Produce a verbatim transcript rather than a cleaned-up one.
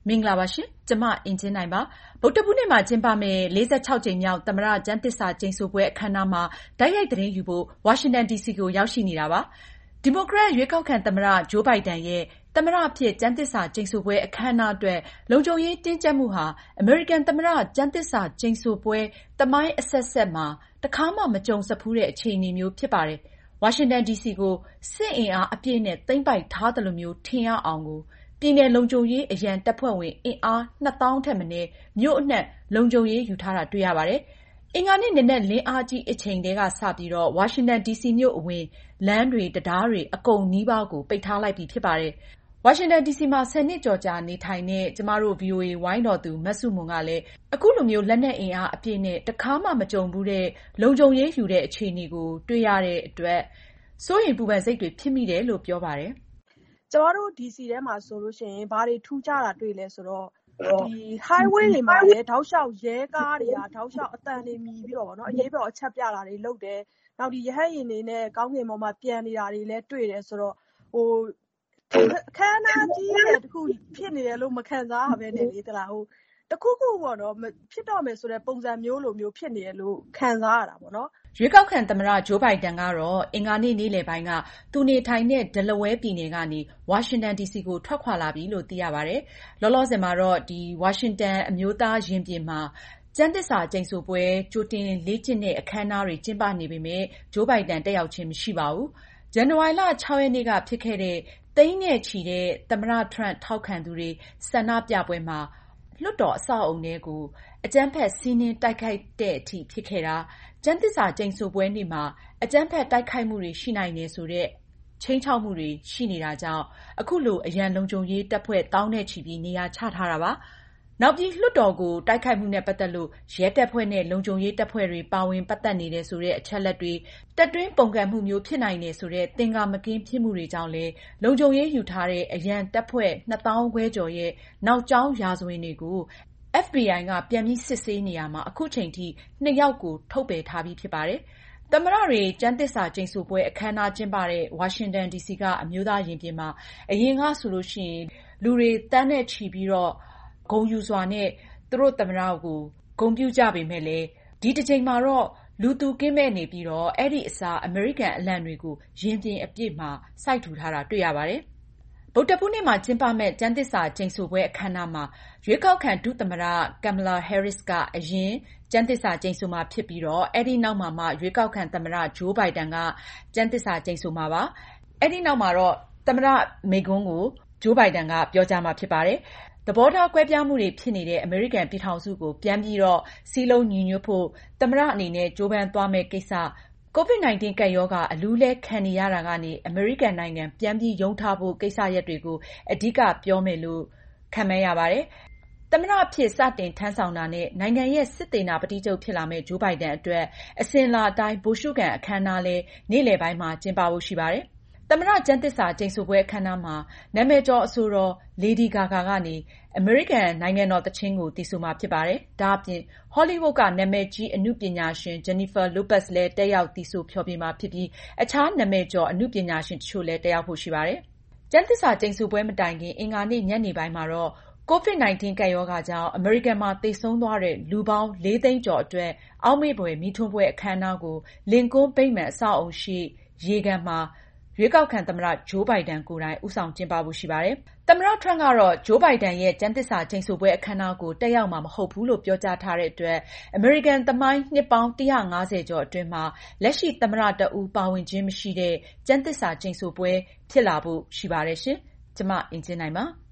မင်္ဂလာပါရှင်။ကျွန်မအင်ကြင်းနိုင်ပါ။ဗုဒ္ဓဟူးနေ့မှာကျင်းပမယ့်လေးဆယ့်ခြောက်ကြိမ်မြောက်သမ္မတကျမ်းသစ္စာကျိန်ဆိုပွဲအခမ်းအနားမှာတိုက်ရိုက်သတင်းယူဖို့ဝါရှင်တန်ဒီစီကိုရောက်ရှိနေတာပါ။ဒီမိုကရက်ရွေးကောက်ခံသမ္မတဂျိုးဘိုင်ဒန်ရဲ့သမ္မတအဖြစ်ကျမ်းသစ္စာကျိန်ဆိုပွဲအခမ်းအနားအတွက်လုံခြုံရေးတင်းကျပ်မှုဟာအမေရိကန်သမ္မတကျမ်းသစ္စာကျိန်ဆိုပွဲသမိုင်းအဆက်ဆက်မှာတခါမှမကြုံစဖူးတဲ့အခြေအနေမျိုးဖြစ်ပါတယ်။ဝါရှင်တန်ဒီစီကိုစစ်အင်အားအပြည့်နဲ့သိမ်းပိုက်ထားသလိုမျိုးထင်ရအောင်ကိုပြည်နယ်လုံခြုံရေးအရန်တပ်ဖွဲ့ဝင်အင်အားနှစ်သောင်းထက်မနည်းမြို့အနှံ့လုံခြုံရေးယူထားတာတွေ့ရပါတယ်။အင်္ဂါနေ့နံနက်လင်းအားကြီးအချိန်တည်းကစပြီးတော့ဝါရှင်တန်ဒီစီမြို့အဝင်လမ်းတွေတံတားတွေအကုန်နီးပါးကိုပိတ်ထားလိုက်ပြီဖြစ်ပါတယ်။ဝါရှင်တန်ဒီစီမှာဆယ်နှစ်ကျော်ကြာနေထိုင်တဲ့ကျမတို့ ဗွီအိုအေ ဝိုင်းတော်သူမဆုမွန်ကလည်းအခုလိုမျိုးလက်နက်အင်အားအပြည့်နဲ့တခါမှမကြုံဘူးတဲ့လုံခြုံရေးယူတဲ့အခြေအနေကိုတွေ့ရတဲ့အတွက်စိုးရိမ်ပူပန်စိတ်တွေဖြစ်မိတယ်လို့ပြောပါတယ်။ကျမတို့ ဒီစီ ထဲမှာဆိုလို့ရှိရင်ဘာတွေထူးခြားတာတွေ့လဲဆိုတော့ဒီ highway တွေမှာလည်းတောက်လျှောက်ရဲကားတွေကတောက်လျှောက်အတန်တွေမြည်ပြီးတော့ဗောနော်အရေးပေါ်အချက်ပြတာတွေလုပ်တယ်။နောက်ဒီရဟတ်ယာဉ်တွေနဲ့ကောင်းကင်ပေါ်မှာပြန်နေတာတွေလည်းတွေ့တယ်ဆိုတော့ဟိုအခမ်းအနားကြီးတဲ့တခုဖြစ်နေတယ်လို့မခံစားရဘဲနဲ့လေသလားဟိုတခုခုပေါ့နော်ဖြစ်တော့မယ်ဆိုတဲ့ပုံစံမျိုးလိုမျိုးဖြစ်နေတယ်လို့ခံစားရတာပေါ့နော်ရွေးကောက်ခံသမ္မတဂျိုးဘိုင်ဒန်ကတော့အင်္ဂါနေ့နေ့လယ်ပိုင်းကသူနေထိုင်တဲ့ဒယ်လဝဲပြည်နယ်ကနေဝါရှင်တန်ဒီစီကိုထွက်ခွာလာပြီလို့သိရပါတယ်။လောလောဆယ်မှာတော့ဒီဝါရှင်တန်အမျိုးသားရင်ပြင်မှာကျမ်းသစ္စာကျိန်ဆိုပွဲကြိုတင်လေ့ကျင့်တဲ့အခမ်းအနားတွေကျင်းပနေပေမဲ့ဂျိုးဘိုင်ဒန်တက်ရောက်ခြင်းမရှိပါဘူး။ဇန်နဝါရီလခြောက်ရက်နေ့ကဖြစ်ခဲ့တဲ့သိန်းနဲ့ချီတဲ့သမ္မတထရန့်ထောက်ခံသူတွေဆန္ဒပြပွဲမှာလွှတ်တော်အဆောက်အအုံထဲကိုအကြမ်းဖက်စီးနင်းတိုက်ခိုက်တဲ့အထိဖြစ်ခဲ့တာကျမ်းသစ္စာကျိန်ဆိုပွဲနေ့မှာအကြမ်းဖက်တိုက်ခိုက်မှုတွေရှိနိုင်တယ်ဆိုတဲ့ခြိမ်းခြောက်မှုတွေရှိနေတာကြောင့်အခုလိုအရန်လုံခြုံရေးတပ်ဖွဲ့တောင်းနဲ့ချီပြီးနေရာချထားတာပါ။နောက်ပြီးလွှတ်တော်ကိုတိုက်ခိုက်မှုနဲ့ပတ်သက်လို့ရဲတပ်ဖွဲ့နဲ့လုံခြုံရေးတပ်ဖွဲ့တွေပါဝင်ပတ်သက်နေတယ်ဆိုတဲ့အချက်လက်တွေတပ်တွင်းပုန်ကန်မှုမျိုးဖြစ်နိုင်တယ်ဆိုတဲ့သင်္ကာမကင်းဖြစ်မှုတွေကြောင့်လည်းလုံခြုံရေးယူထားတဲ့အရန်တပ်ဖွဲ့နှစ်သောင်းခွဲကျော်ရဲ့နောက်ကျောင်းရာဇဝင်တွေကို အက်ဖ်ဘီအိုင် ကပြန်ပြီးစစ်ဆေးနေရမှာအခုချိန်ထိနှစ်ယောက်ကိုထုတ်ပယ်ထားပြီးဖြစ်ပါတယ်။သမ္မတတွေကျမ်းသစ္စာကျိန်ဆိုပွဲအခမ်းအနားကျင်းပတဲ့ဝါရှင်တန်ဒီစီကအမျိုးသားရင်ပြင်မှာအရင်ကဆိုလို့ရှိရင်လူတွေတန်းနဲ့ချီပြီးတော့ဂုဏ်ယူစွာနဲ့သူတို့သမ္မတကိုဂုဏ်ပြုကြပေမဲ့လည်းဒီတစ်ချိန်မှာတော့လူသူကင်းမဲ့နေပြီးတော့အဲ့ဒီအစားအမေရိကန်အလံတွေကိုရင်ပြင်အပြည့်မှာစိုက်ထူထားတာတွေ့ရပါတယ်။ဗုဒ္ဓဟူးနေ့မှာကျင်းပမဲ့ကျမ်းသစ္စာကျိန်ဆိုပွဲအခမ်းအနားမှာရွေးကောက်ခံဒုသမ္မတကမ်မလာဟဲရစ်ကအရင်ကျမ်းသစ္စာကျိန်ဆိုမှာဖြစ်ပြီးတော့အဲ့ဒီနောက်မှာမှရွေးကောက်ခံသမ္မတဂျိုးဘိုင်ဒန်ကကျမ်းသစ္စာကျိန်ဆိုမှာပါ။အဲ့ဒီနောက်မှာတော့သမ္မတမိန့်ခွန်းကိုဂျိုးဘိုင်ဒန်ကပြောကြားမှာဖြစ်ပါတယ်။သဘောထားကွဲပြားမှုတွေဖြစ်နေတဲ့အမေရိကန်ပြည်ထောင်စုကိုပြန်ပြီးတော့စည်းလုံးညီညွတ်ဖို့သမ္မတအနေနဲ့ကြိုးပမ်းသွားမယ့်ကိစ္စကိုဗစ် ၁၉ ကပ်ရောဂါအလူးလဲခံနေရတာကနေအမေရိကန်နိုင်ငံပြန်ပြီးရုန်းထားဖို့ကိစ္စရပ်တွေကိုအဓိကပြောမယ်လို့ခန့်မှန်းရပါတယ်။သမ္မတအဖြစ်စတင်ထမ်းဆောင်တာနဲ့နိုင်ငံရဲ့စစ်သေနာပတိချုပ်ဖြစ်လာမယ့်ဂျိုးဘိုင်ဒန်အတွက်အစဉ်လာအတိုင်းဗိုလ်ရှုခံအခမ်းအနားလဲနေ့လယ်ပိုင်းမှာကျင်းပဖို့ရှိပါတယ်။သမ္မတကျမ်းသစ္စာကျိန်ဆိုပွဲအခမ်းအနားမှာနာမည်ကျော်အဆိုတော် Lady Gaga ကနေအမေရိကန်နိုင်ငံတော်သီချင်းကိုသီဆိုမှာဖြစ်ပါတယ်။ဒါအပြင်ဟောလိဝုဒ်ကနာမည်ကြီးအနုပညာရှင် Jennifer Lopez လည်းတက်ရောက်သီဆိုဖျော်ဖြေမှာဖြစ်ပြီးအခြားနာမည်ကျော်အနုပညာရှင်တချို့လည်းတက်ရောက်ဖို့ရှိပါတယ်။ကျမ်းသစ္စာကျိန်ဆိုပွဲမတိုင်ခင်အင်္ဂါနေ့ညနေပိုင်းမှာတော့ကိုဗစ် ၁၉ ကပ်ရောဂါကြောင့်အမေရိကန်မှာသေဆုံးသွားတဲ့လူပေါင်းလေးသိန်းကျော်အတွက်အောက်မေ့ဖွယ်မီးထွန်းပွဲအခမ်းအနားကိုလင်ကွန်းဗိမာန်အဆောက်အအုံရှိရေကန်မှာရွေးကောက်ခံသမ္မတဂျိုးဘိုင်ဒန်ကိုယ်တိုင်ဦးဆောင်ကျင်းပဖို့ရှိပါတယ်။သမ္မတထရန့်ကတော့ဂျိုးဘိုင်ဒန်ရဲ့ကျမ်းသစ္စာကျိန်ဆိုပွဲအခမ်းအနားကိုတက်ရောက်မှာမဟုတ်ဘူးလို့ပြောကြားထားတဲ့အတွက်အမေရိကန်သမိုင်းနှစ်ပေါင်းတစ်ရာငါးဆယ်ကျော်အတွင်းမှာလက်ရှိသမ္မတတဦးပါဝင်ခြင်းမရှိတဲ့ကျမ်းသစ္စာကျိန်ဆိုပွဲဖြစ်လာဖို့ရှိပါတယ်ရှင်။ကျွန်မအင်ကြင်းနိုင်ပါ။